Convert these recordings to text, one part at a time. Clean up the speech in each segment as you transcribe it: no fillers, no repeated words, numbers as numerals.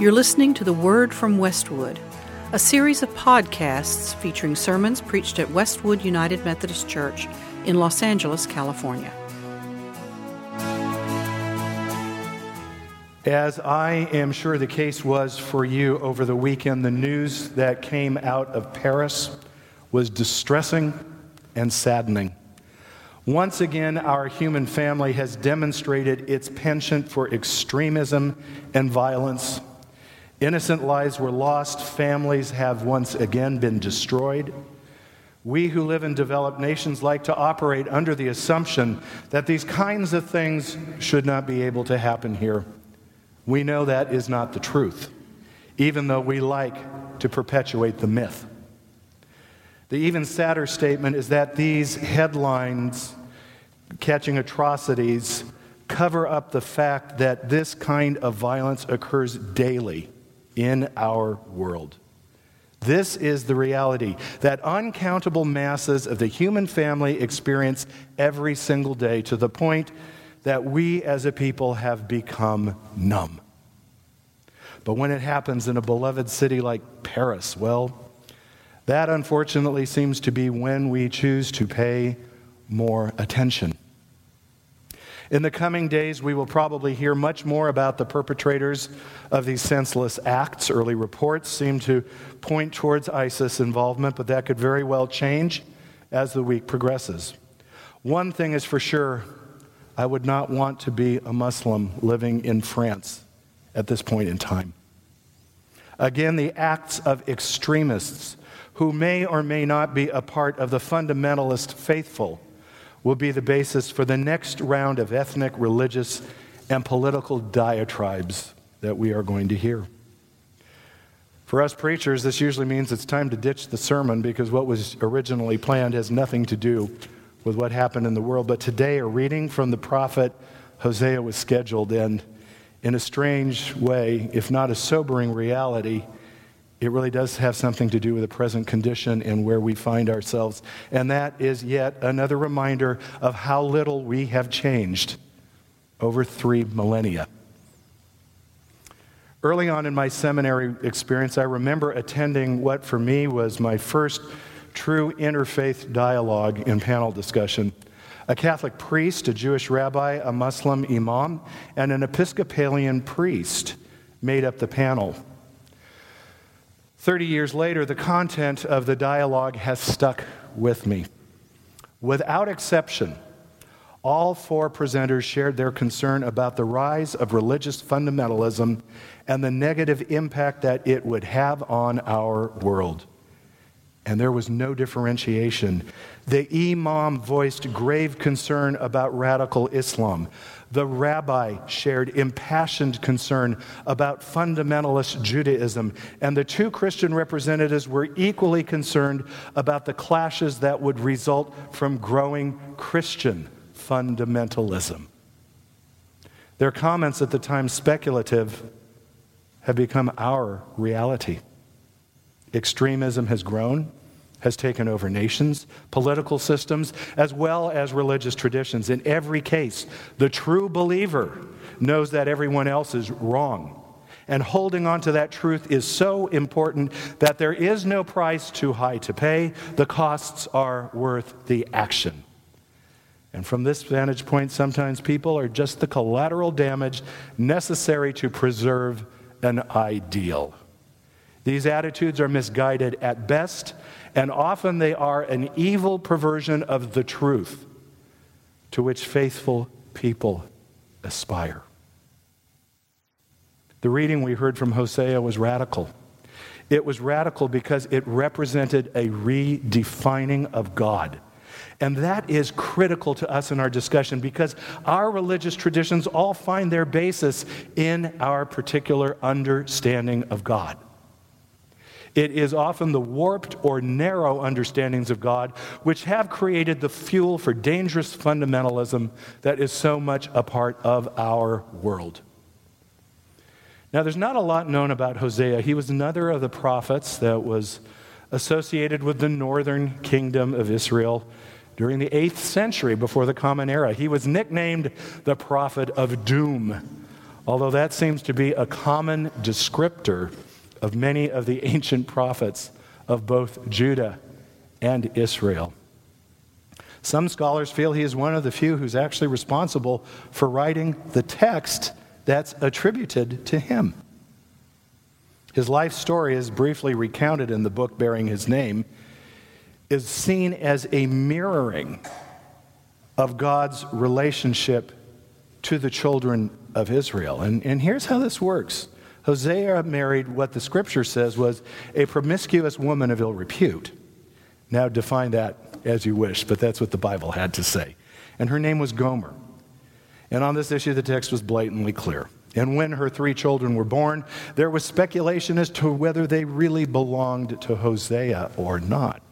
You're listening to The Word from Westwood, a series of podcasts featuring sermons preached at Westwood United Methodist Church in Los Angeles, California. As I am sure the case was for you over the weekend, the news that came out of Paris was distressing and saddening. Once again, our human family has demonstrated its penchant for extremism and violence. Innocent lives were lost. Families have once again been destroyed. We who live in developed nations like to operate under the assumption that these kinds of things should not be able to happen here. We know that is not the truth, even though we like to perpetuate the myth. The even sadder statement is that these headlines catching atrocities cover up the fact that this kind of violence occurs daily in our world. This is the reality that uncountable masses of the human family experience every single day, to the point that we as a people have become numb. But when it happens in a beloved city like Paris, well, that unfortunately seems to be when we choose to pay more attention. In the coming days, we will probably hear much more about the perpetrators of these senseless acts. Early reports seem to point towards ISIS involvement, but that could very well change as the week progresses. One thing is for sure, I would not want to be a Muslim living in France at this point in time. Again, the acts of extremists who may or may not be a part of the fundamentalist faithful will be the basis for the next round of ethnic, religious, and political diatribes that we are going to hear. For us preachers, this usually means it's time to ditch the sermon because what was originally planned has nothing to do with what happened in the world. But today, a reading from the prophet Hosea was scheduled, and in a strange way, if not a sobering reality, it really does have something to do with the present condition and where we find ourselves. And that is yet another reminder of how little we have changed over 3 millennia. Early on in my seminary experience, I remember attending what for me was my first true interfaith dialogue and panel discussion. A Catholic priest, a Jewish rabbi, a Muslim imam, and an Episcopalian priest made up the panel. 30 years later, the content of the dialogue has stuck with me. Without exception, all 4 presenters shared their concern about the rise of religious fundamentalism and the negative impact that it would have on our world. And there was no differentiation. The imam voiced grave concern about radical Islam. The rabbi shared impassioned concern about fundamentalist Judaism. And the 2 Christian representatives were equally concerned about the clashes that would result from growing Christian fundamentalism. Their comments, at the time speculative, have become our reality. Extremism has grown, has taken over nations, political systems, as well as religious traditions. In every case, the true believer knows that everyone else is wrong. And holding on to that truth is so important that there is no price too high to pay. The costs are worth the action. And from this vantage point, sometimes people are just the collateral damage necessary to preserve an ideal. These attitudes are misguided at best, and often they are an evil perversion of the truth to which faithful people aspire. The reading we heard from Hosea was radical. It was radical because it represented a redefining of God. And that is critical to us in our discussion because our religious traditions all find their basis in our particular understanding of God. It is often the warped or narrow understandings of God which have created the fuel for dangerous fundamentalism that is so much a part of our world. Now, there's not a lot known about Hosea. He was another of the prophets that was associated with the northern kingdom of Israel during the 8th century before the Common Era. He was nicknamed the prophet of doom. although that seems to be a common descriptor of many of the ancient prophets of both Judah and Israel. Some scholars feel he is one of the few who's actually responsible for writing the text that's attributed to him. His life story, as briefly recounted in the book bearing his name, is seen as a mirroring of God's relationship to the children of Israel. And here's how this works. Hosea married what the scripture says was a promiscuous woman of ill repute. Now define that as you wish, but that's what the Bible had to say. And her name was Gomer. And on this issue, the text was blatantly clear. And when her 3 children were born, there was speculation as to whether they really belonged to Hosea or not.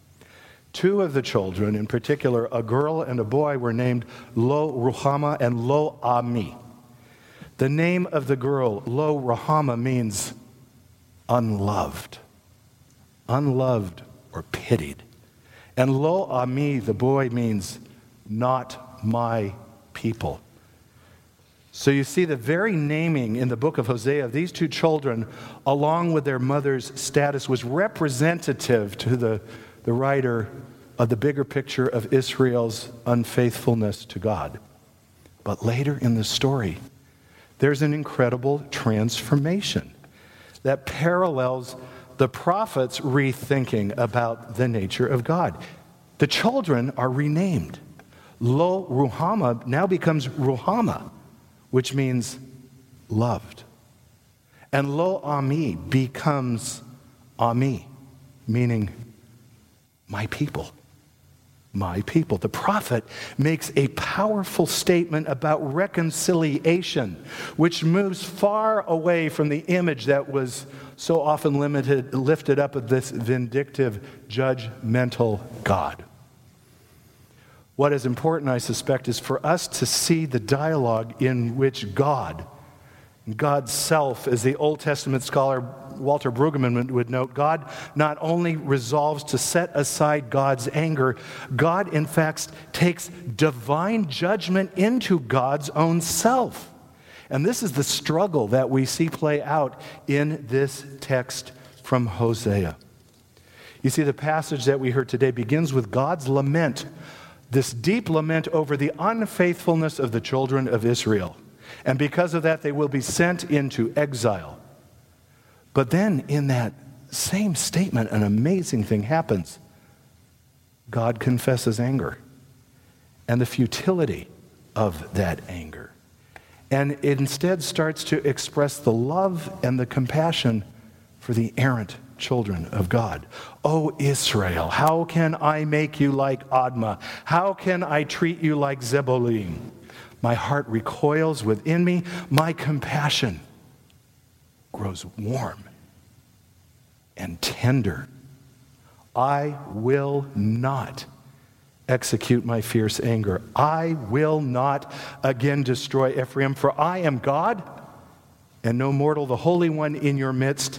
2 of the children, in particular, a girl and a boy, were named Lo Ruhamah and Lo Ami. The name of the girl, Lo Ruhamah, means unloved. Unloved or pitied. And Lo Ami, the boy, means not my people. So you see the very naming in the book of Hosea of these 2 children, along with their mother's status, was representative to the writer of the bigger picture of Israel's unfaithfulness to God. But later in the story, there's an incredible transformation that parallels the prophets' rethinking about the nature of God. The children are renamed. Lo Ruhamah now becomes Ruhamah, which means loved. And Lo Ami becomes Ami, meaning my people. My people. The prophet makes a powerful statement about reconciliation, which moves far away from the image that was so often lifted up of this vindictive, judgmental God. What is important, I suspect, is for us to see the dialogue in which God's self, as the Old Testament scholar Walter Brueggemann would note, God not only resolves to set aside God's anger, God, in fact, takes divine judgment into God's own self. And this is the struggle that we see play out in this text from Hosea. You see, the passage that we heard today begins with God's lament, this deep lament over the unfaithfulness of the children of Israel. And because of that, they will be sent into exile. But then in that same statement, an amazing thing happens. God confesses anger and the futility of that anger. And it instead starts to express the love and the compassion for the errant children of God. O Israel, how can I make you like Admah? How can I treat you like Zebolim? My heart recoils within me. My compassion grows warm and tender. I will not execute my fierce anger. I will not again destroy Ephraim, for I am God, and no mortal, the Holy One in your midst,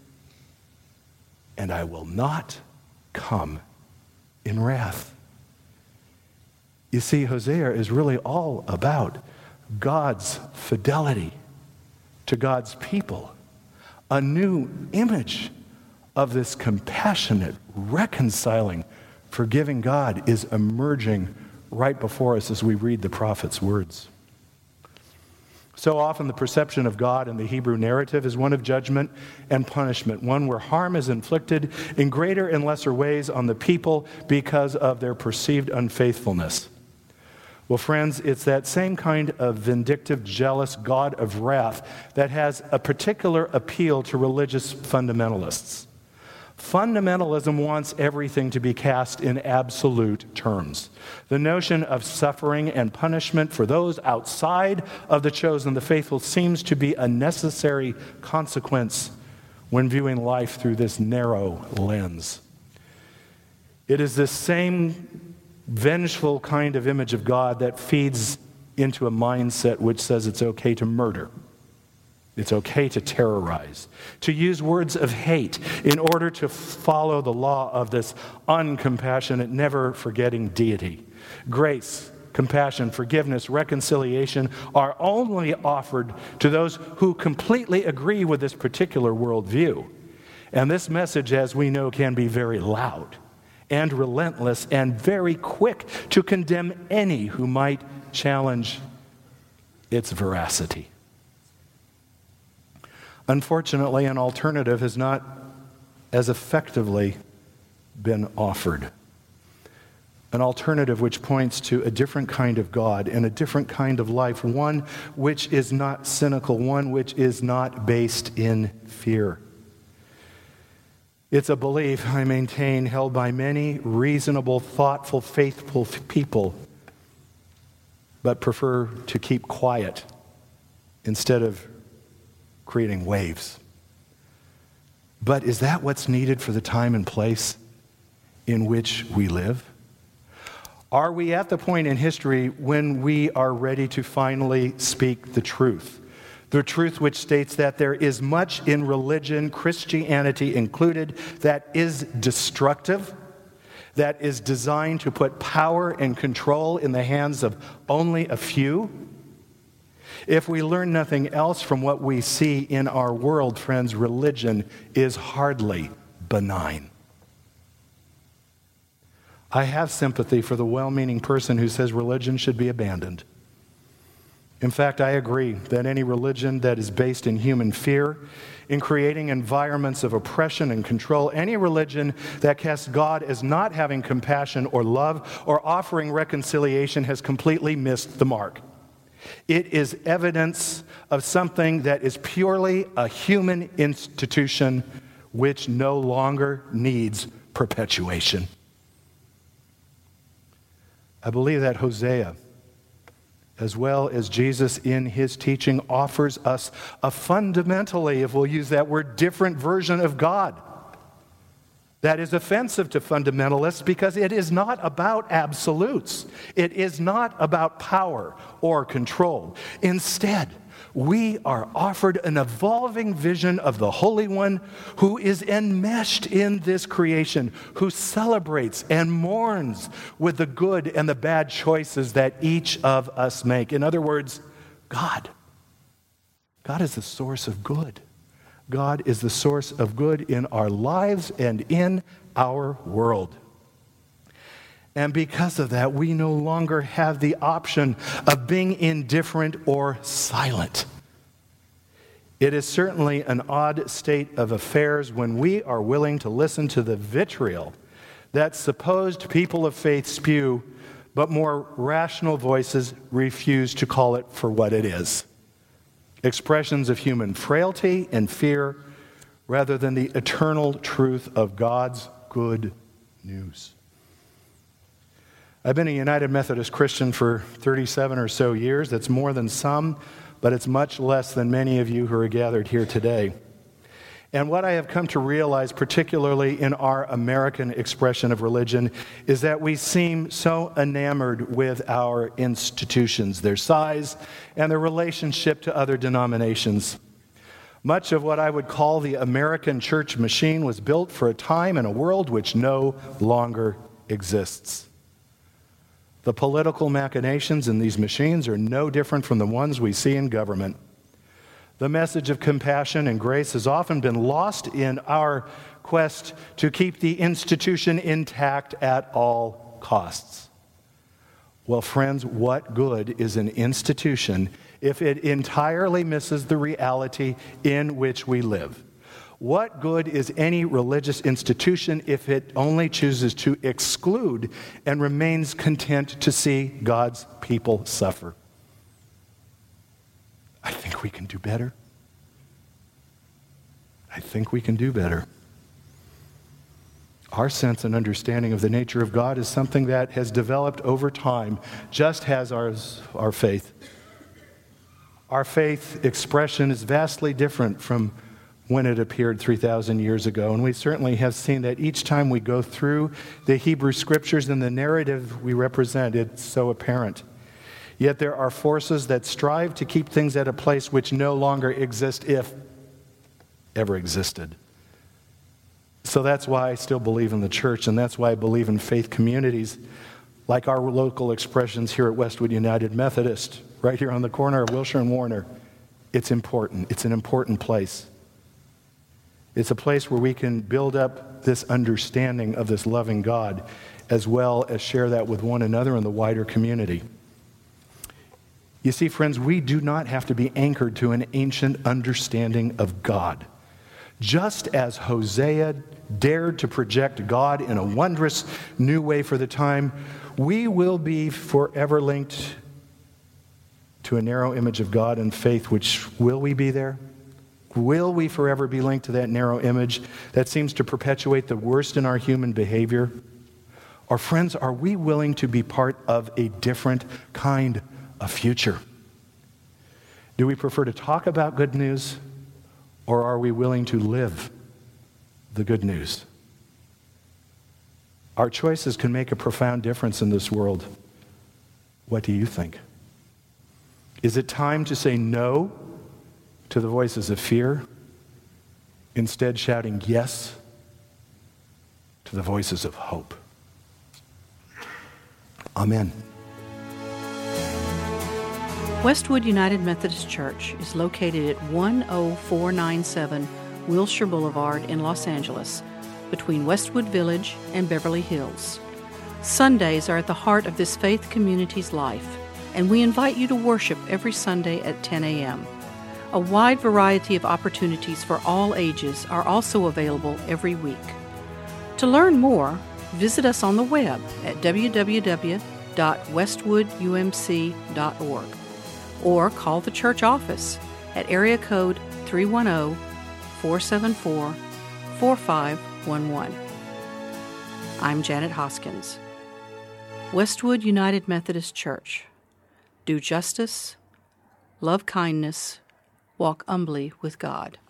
and I will not come in wrath. You see, Hosea is really all about God's fidelity to God's people, a new image of this compassionate, reconciling, forgiving God is emerging right before us as we read the prophet's words. So often the perception of God in the Hebrew narrative is one of judgment and punishment, one where harm is inflicted in greater and lesser ways on the people because of their perceived unfaithfulness. Well, friends, it's that same kind of vindictive, jealous God of wrath that has a particular appeal to religious fundamentalists. Fundamentalism wants everything to be cast in absolute terms. The notion of suffering and punishment for those outside of the chosen, the faithful, seems to be a necessary consequence when viewing life through this narrow lens. It is this same vengeful kind of image of God that feeds into a mindset which says it's okay to murder. It's okay to terrorize, to use words of hate in order to follow the law of this uncompassionate, never forgetting deity. Grace compassion, forgiveness, reconciliation are only offered to those who completely agree with this particular worldview. And this message, as we know, can be very loud and relentless and very quick to condemn any who might challenge its veracity. Unfortunately, an alternative has not as effectively been offered. An alternative which points to a different kind of God and a different kind of life, one which is not cynical, one which is not based in fear. It's a belief, I maintain, held by many reasonable, thoughtful, faithful people, but prefer to keep quiet instead of creating waves. But is that what's needed for the time and place in which we live? Are we at the point in history when we are ready to finally speak the truth? The truth which states that there is much in religion, Christianity included, that is destructive, that is designed to put power and control in the hands of only a few. If we learn nothing else from what we see in our world, friends, religion is hardly benign. I have sympathy for the well-meaning person who says religion should be abandoned. In fact, I agree that any religion that is based in human fear, in creating environments of oppression and control, any religion that casts God as not having compassion or love or offering reconciliation has completely missed the mark. It is evidence of something that is purely a human institution which no longer needs perpetuation. I believe that Hosea, as well as Jesus in his teaching, offers us a fundamentally, if we'll use that word, different version of God. That is offensive to fundamentalists because it is not about absolutes. It is not about power or control. Instead, we are offered an evolving vision of the Holy One who is enmeshed in this creation, who celebrates and mourns with the good and the bad choices that each of us make. In other words, God is the source of good. God is the source of good in our lives and in our world. And because of that, we no longer have the option of being indifferent or silent. It is certainly an odd state of affairs when we are willing to listen to the vitriol that supposed people of faith spew, but more rational voices refuse to call it for what it is. Expressions of human frailty and fear rather than the eternal truth of God's good news. I've been a United Methodist Christian for 37 or so years. That's more than some, but it's much less than many of you who are gathered here today. And what I have come to realize, particularly in our American expression of religion, is that we seem so enamored with our institutions, their size, and their relationship to other denominations. Much of what I would call the American church machine was built for a time and a world which no longer exists. The political machinations in these machines are no different from the ones we see in government. The message of compassion and grace has often been lost in our quest to keep the institution intact at all costs. Well, friends, what good is an institution if it entirely misses the reality in which we live? What good is any religious institution if it only chooses to exclude and remains content to see God's people suffer? I think we can do better. I think we can do better. Our sense and understanding of the nature of God is something that has developed over time, just as our faith. Our faith expression is vastly different from when it appeared 3,000 years ago. And we certainly have seen that each time we go through the Hebrew Scriptures and the narrative we represent, it's so apparent. Yet there are forces that strive to keep things at a place which no longer exist, if ever existed. So that's why I still believe in the church, and that's why I believe in faith communities. like our local expressions here at Westwood United Methodist, right here on the corner of Wilshire and Warner. It's important. It's an important place. It's a place where we can build up this understanding of this loving God, as well as share that with one another in the wider community. You see, friends, we do not have to be anchored to an ancient understanding of God. Just as Hosea dared to project God in a wondrous new way for the time, we will be forever linked to a narrow image of God and faith. Which will we be there? Will we forever be linked to that narrow image that seems to perpetuate the worst in our human behavior? Or friends, are we willing to be part of a different kind of future? Do we prefer to talk about good news, or are we willing to live the good news? Our choices can make a profound difference in this world. What do you think? Is it time to say no to the voices of fear, instead shouting yes to the voices of hope? Amen. Westwood United Methodist Church is located at 10497 Wilshire Boulevard in Los Angeles, between Westwood Village and Beverly Hills. Sundays are at the heart of this faith community's life, and we invite you to worship every Sunday at 10 a.m. A wide variety of opportunities for all ages are also available every week. To learn more, visit us on the web at www.westwoodumc.org or call the church office at area code 310-474-4511. I'm Janet Hoskins. Westwood United Methodist Church. Do justice, love kindness, walk humbly with God.